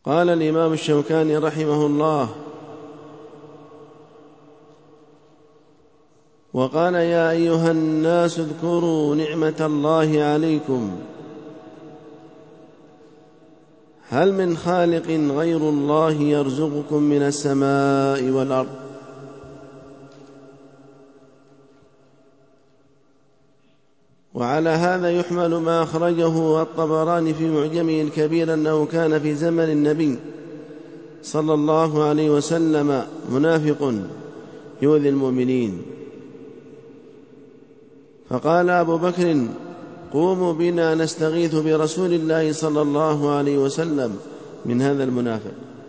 قال الإمام الشوكاني رحمه الله: وقال: يا أيها الناس اذكروا نعمة الله عليكم، هل من خالق غير الله يرزقكم من السماء والأرض؟ وعلى هذا يحمل ما أخرجه الطبراني في معجمه الكبير أنه كان في زمن النبي صلى الله عليه وسلم منافق يؤذي المؤمنين، فقال أبو بكر: قوموا بنا نستغيث برسول الله صلى الله عليه وسلم من هذا المنافق.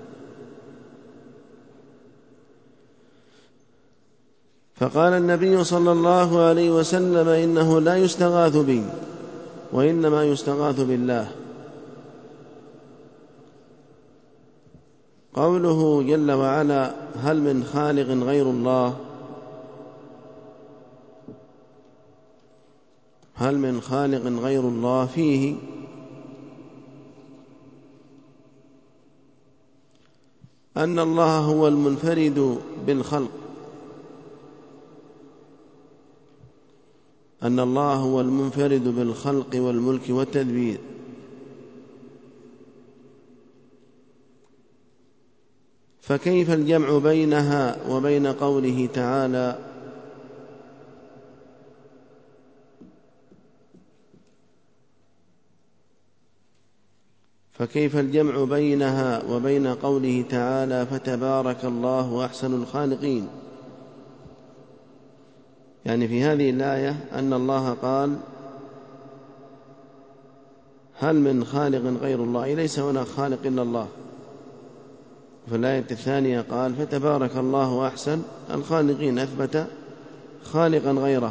فقال النبي صلى الله عليه وسلم: إنه لا يستغاث بي، وإنما يستغاث بالله. قوله جل وعلا: هل من خالق غير الله، هل من خالق غير الله فيه أن الله هو المنفرد بالخلق، أن الله هو المنفرد بالخلق والملك والتدبير، فكيف الجمع بينها وبين قوله تعالى: فكيف الجمع بينها وبين قوله تعالى: فتبارك الله أحسن الخالقين؟ يعني في هذه الآية أن الله قال: هل من خالق غير الله، ليس هناك خالق إلا الله. في الآية الثانية قال: فتبارك الله أحسن الخالقين، أثبت خالقا غيره.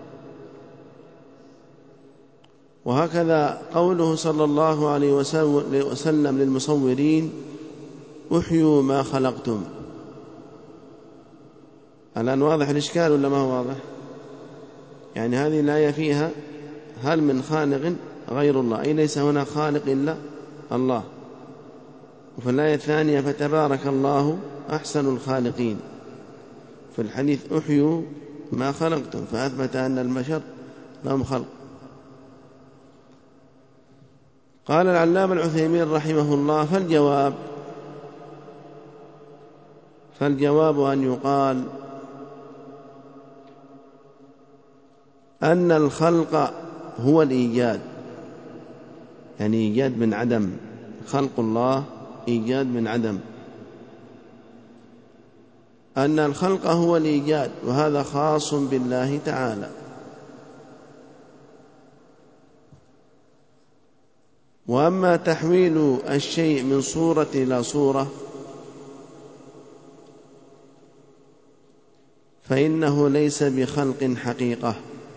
وهكذا قوله صلى الله عليه وسلم للمصورين: أحيوا ما خلقتم. الآن واضح الإشكال ولا ما هو واضح؟ يعني هذه الآية فيها هل من خالق غير الله، أي ليس هنا خالق إلا الله. وفي الآية الثانية: فتبارك الله أحسن الخالقين. في الحديث: أحيوا ما خلقتم، فأثبت أن البشر لهم خلق. قال العلامة العثيمين رحمه الله: فالجواب أن يقال أن الخلق هو الإيجاد، يعني إيجاد من عدم. خلق الله إيجاد من عدم. أن الخلق هو الإيجاد، وهذا خاص بالله تعالى. وأما تحويل الشيء من صورة إلى صورة فإنه ليس بخلق حقيقة.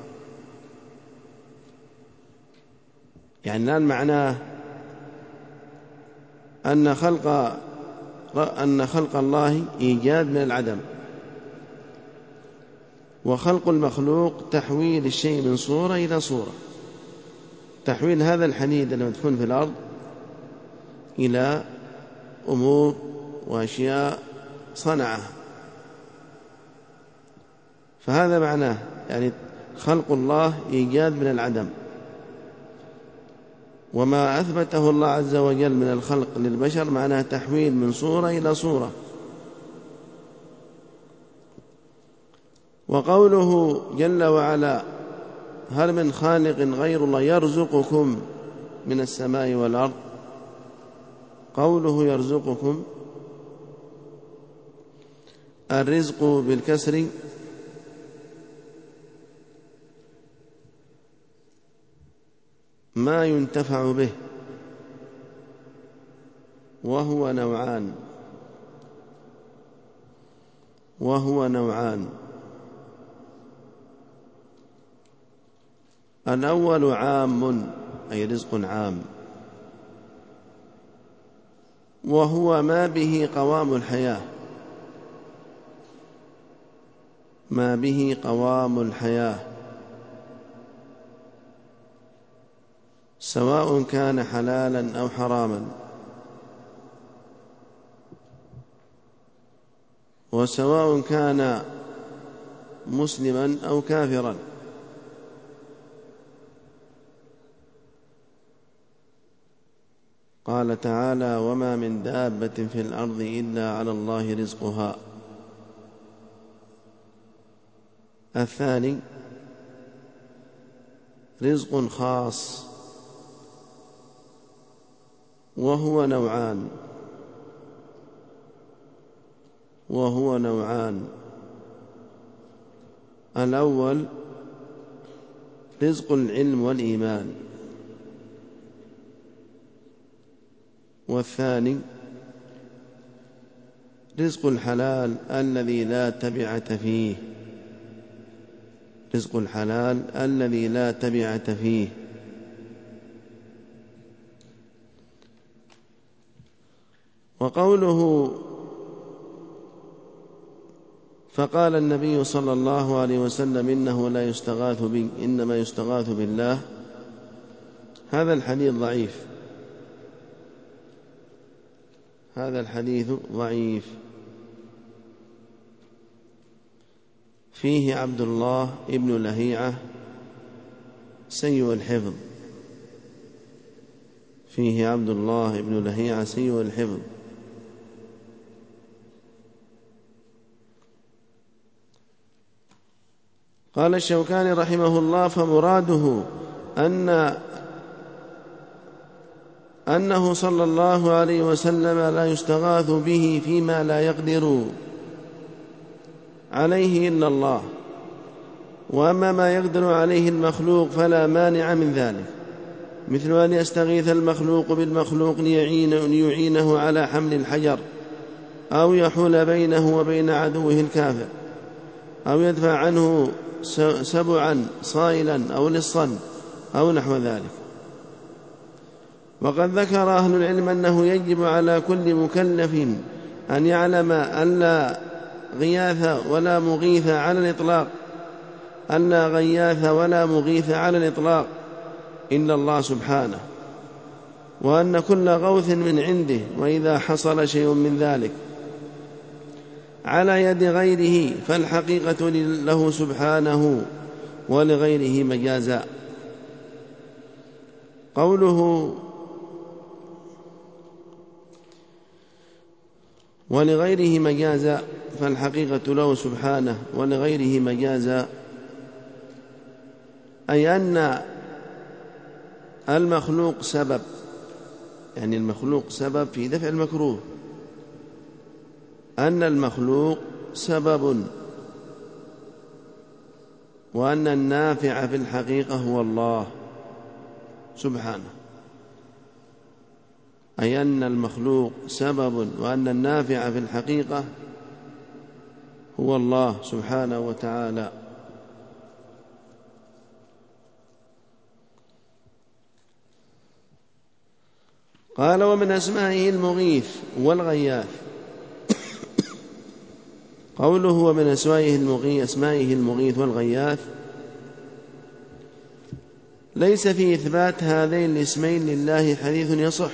يعني الآن معناه أن خلق الله إيجاد من العدم، وخلق المخلوق تحويل الشيء من صورة إلى صورة. تحويل هذا الحديد الذي يدفن في الأرض إلى أمور وأشياء صنعها، فهذا معناه، يعني خلق الله إيجاد من العدم. وما أثبته الله عز وجل من الخلق للبشر معناه تحويل من صورة إلى صورة. وقوله جل وعلا: هل من خالق غير الله يرزقكم من السماء والأرض، قوله يرزقكم، الرزق بالكسر ما ينتفع به، وهو نوعان. الأول عام، أي رزق عام، وهو ما به قوام الحياة، ما به قوام الحياة، سواء كان حلالا أو حراما. وسواء كان مسلما أو كافرا. قال تعالى: وما من دابة في الأرض إلا على الله رزقها. الثاني رزق خاص، وهو نوعان. الأول رزق العلم والإيمان، والثاني رزق الحلال الذي لا تبعة فيه. رزق الحلال الذي لا تبعة فيه. وقوله: فقال النبي صلى الله عليه وسلم: إنه لا يستغاث بي إنما يستغاث بالله، هذا الحديث ضعيف. هذا الحديث ضعيف. فيه عبد الله ابن لهيعة سيء الحفظ. فيه عبد الله ابن لهيعة سيء الحفظ. قال الشوكاني رحمه الله: فمراده أنه صلى الله عليه وسلم لا يستغاث به فيما لا يقدر عليه إلا الله، وأما ما يقدر عليه المخلوق فلا مانع من ذلك، مثل أن يستغيث المخلوق بالمخلوق ليعينه على حمل الحجر، أو يحول بينه وبين عدوه الكافر، أو يدفع عنه سبعا صائلا أو لصا أو نحو ذلك. وقد ذكر أهل العلم أنه يجب على كل مكلف أن يعلم أن لا غياث ولا مغيث على الإطلاق، أن لا غياث ولا مغيث على الإطلاق إلا الله سبحانه، وأن كل غوث من عنده، وإذا حصل شيء من ذلك على يد غيره فالحقيقة له سبحانه، ولغيره مجازا. قوله: ولغيره مجازا، فالحقيقة له سبحانه ولغيره مجازا، أي أن المخلوق سبب، يعني المخلوق سبب في دفع المكروه، أن المخلوق سبب، وأن النافع في الحقيقة هو الله سبحانه. أي أن المخلوق سبب، وأن النافع في الحقيقة هو الله سبحانه وتعالى. قال: ومن أسمائه المغيث والغياث. قوله: ومن أسمائه المغيث والغياث، ليس في إثبات هذين الاسمين لله حديث يصح.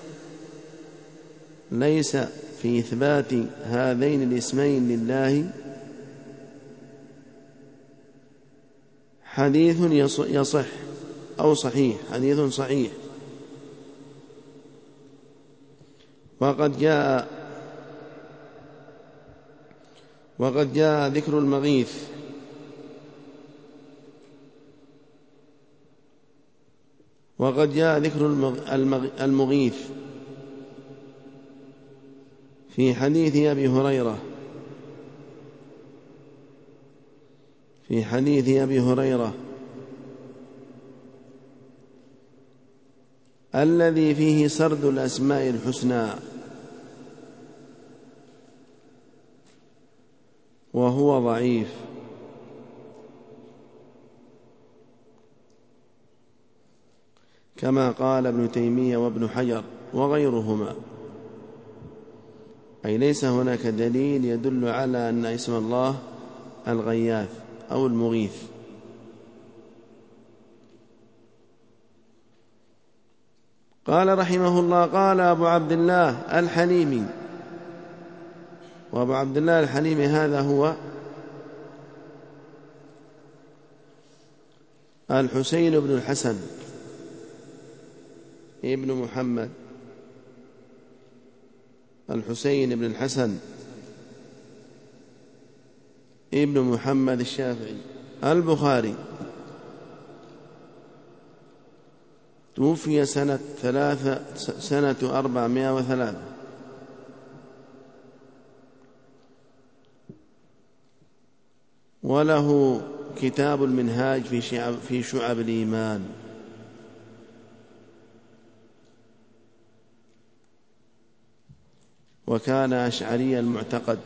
ليس في إثبات هذين الاسمين لله حديث يصح أو صحيح، حديث صحيح. وقد جاء ذكر المغيث المغيث في حديث أبي هريرة الذي فيه سرد الأسماء الحسنى، وهو ضعيف. كما قال ابن تيمية وابن حجر وغيرهما، أي ليس هناك دليل يدل على أن اسم الله الغياث أو المغيث. قال رحمه الله: قال أبو عبد الله الحليمي، وأبو عبد الله الحليمي هذا هو الحسين بن الحسن ابن محمد، الحسين بن الحسن ابن محمد الشافعي البخاري، توفي سنة 403، وله كتاب المنهاج في شعب الإيمان. وكان أشعري المعتقد،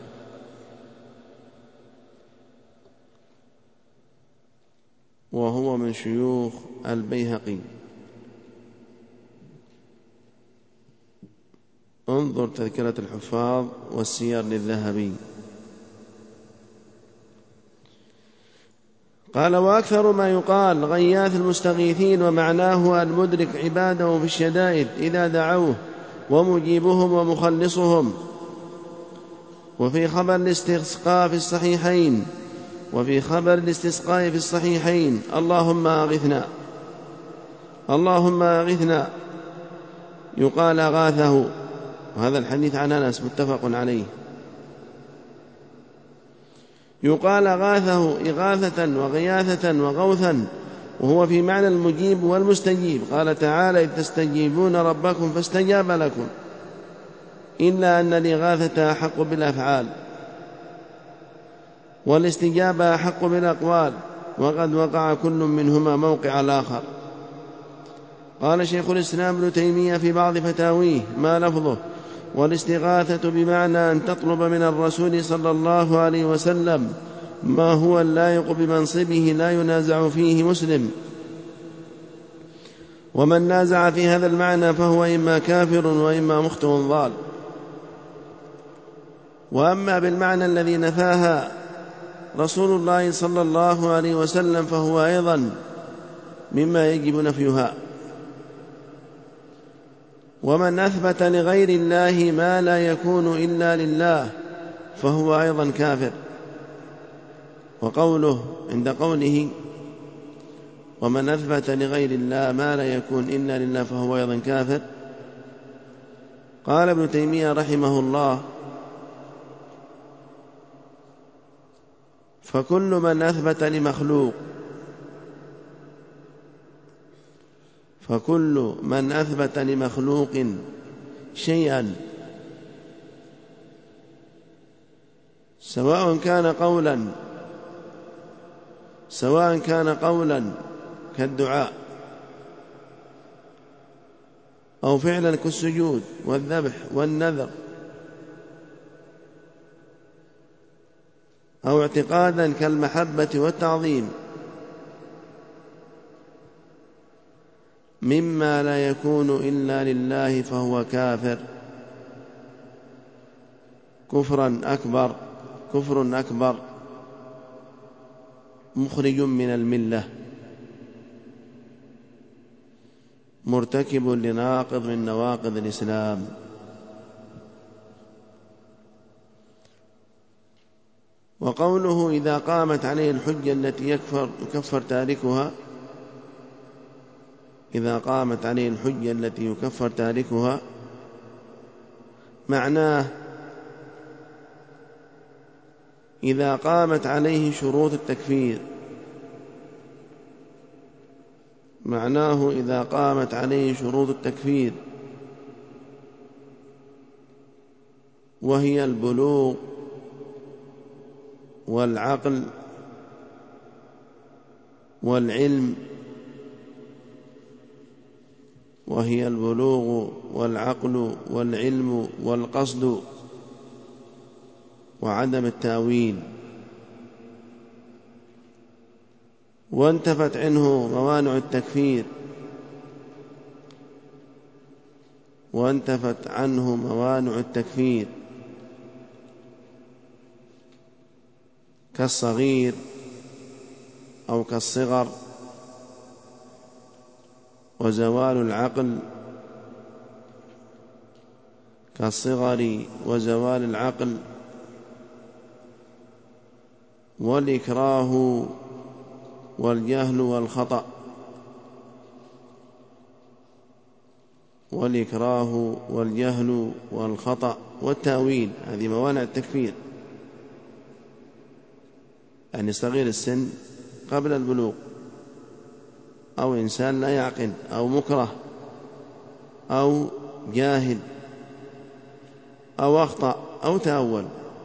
وهو من شيوخ البيهقي. انظر تذكرة الحفاظ والسير للذهبي. قال: وأكثر ما يقال غياث المستغيثين، ومعناه المدرك عباده في الشدائد إذا دعوه، ومجيبهم ومخلصهم. وفي خبر الاستسقاء في الصحيحين اللهم أغثنا، اللهم أغثنا، يقال أغاثه. وهذا الحديث عن أنس متفق عليه. يقال أغاثه إغاثة وغياثة وغوثا، وهو في معنى المجيب والمستجيب. قال تعالى: إذ تستجيبون ربكم فاستجاب لكم، إلا أن الإغاثة أحق بالأفعال، والاستجابة أحق بالأقوال، وقد وقع كل منهما موقع الآخر. قال شيخ الإسلام ابن تيمية في بعض فتاويه: ما لفظه؟ والاستغاثة بمعنى أن تطلب من الرسول صلى الله عليه وسلم ما هو اللائق بمنصبه لا ينازع فيه مسلم. ومن نازع في هذا المعنى فهو إما كافر وإما مخطئ ضال. وأما بالمعنى الذي نفاها رسول الله صلى الله عليه وسلم فهو أيضا مما يجب نفيها. ومن أثبت لغير الله ما لا يكون إلا لله فهو أيضا كافر. وقوله عند قوله: ومن أثبت لغير الله ما لا يكون إلا لله فهو أيضا كافر، قال ابن تيمية رحمه الله: فكل من أثبت لمخلوق شيئا سواء كان قولا كالدعاء، أو فعلا كالسجود والذبح والنذر، أو اعتقادا كالمحبة والتعظيم، مما لا يكون إلا لله فهو كافر كفر أكبر مخرج من الملة، مرتكب لناقض من نواقض الإسلام. وقوله: إذا قامت عليه الحجة التي يكفر تاركها، معناه إذا قامت عليه شروط التكفير، وهي البلوغ والعقل والعلم والقصد وعدم التأويل، وانتفت عنه موانع التكفير كالصغير أو كالصغر، وزوال العقل والإكراه والجهل والخطأ. والإكراه والجهل والخطأ والتأويل، هذه موانع التكفير، يعني صغير السن قبل البلوغ، أو إنسان لا يعقل، أو مكره، أو جاهل، أو أخطأ، أو تأول.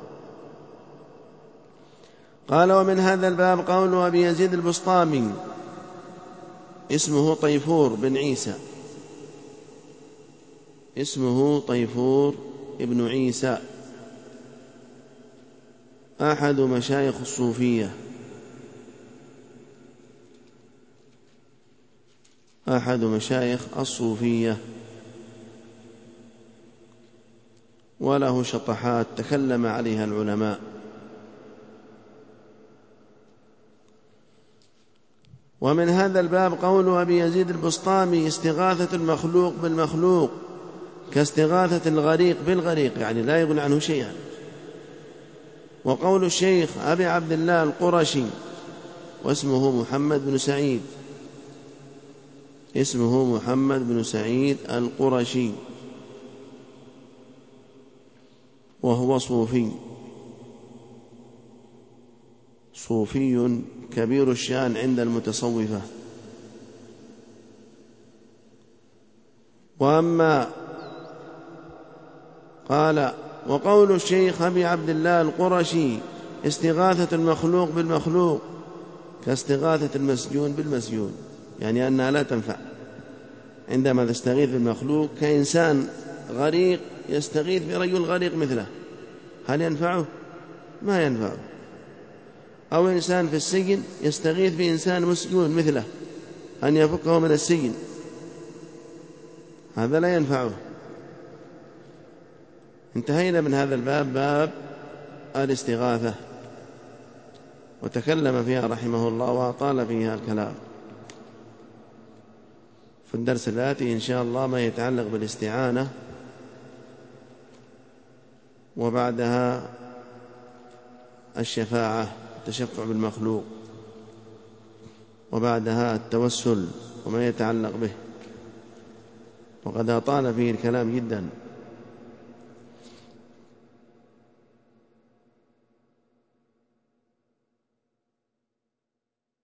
قال: ومن هذا الباب قول أبي يزيد البسطامي اسمه طيفور بن عيسى، اسمه طيفور ابن عيسى، أحد مشايخ الصوفية، أحد مشايخ الصوفية، وله شطحات تكلم عليها العلماء. ومن هذا الباب قول أبي يزيد البسطامي: استغاثة المخلوق بالمخلوق كاستغاثة الغريق بالغريق، يعني لا يغني عنه شيئا. وقول الشيخ أبي عبد الله القرشي، واسمه محمد بن سعيد، اسمه محمد بن سعيد القرشي، وهو صوفي كبير الشأن عند المتصوفة. وأما قال: وقول الشيخ أبي عبد الله القرشي: استغاثة المخلوق بالمخلوق كاستغاثة المسجون بالمسجون، يعني أنها لا تنفع. عندما تستغيث بالمخلوق كإنسان غريق يستغيث برجل غريق مثله، هل ينفعه؟ ما ينفعه. أو إنسان في السجن يستغيث بإنسان مسجون مثله أن يفكه من السجن، هذا لا ينفعه. انتهينا من هذا الباب، باب الاستغاثة، وتكلم فيها رحمه الله وأطال فيها الكلام. في الدرس الآتي إن شاء الله ما يتعلق بالاستعانة، وبعدها الشفاعة، التشفع بالمخلوق، وبعدها التوسل وما يتعلق به، وقد أطال فيه الكلام جدا.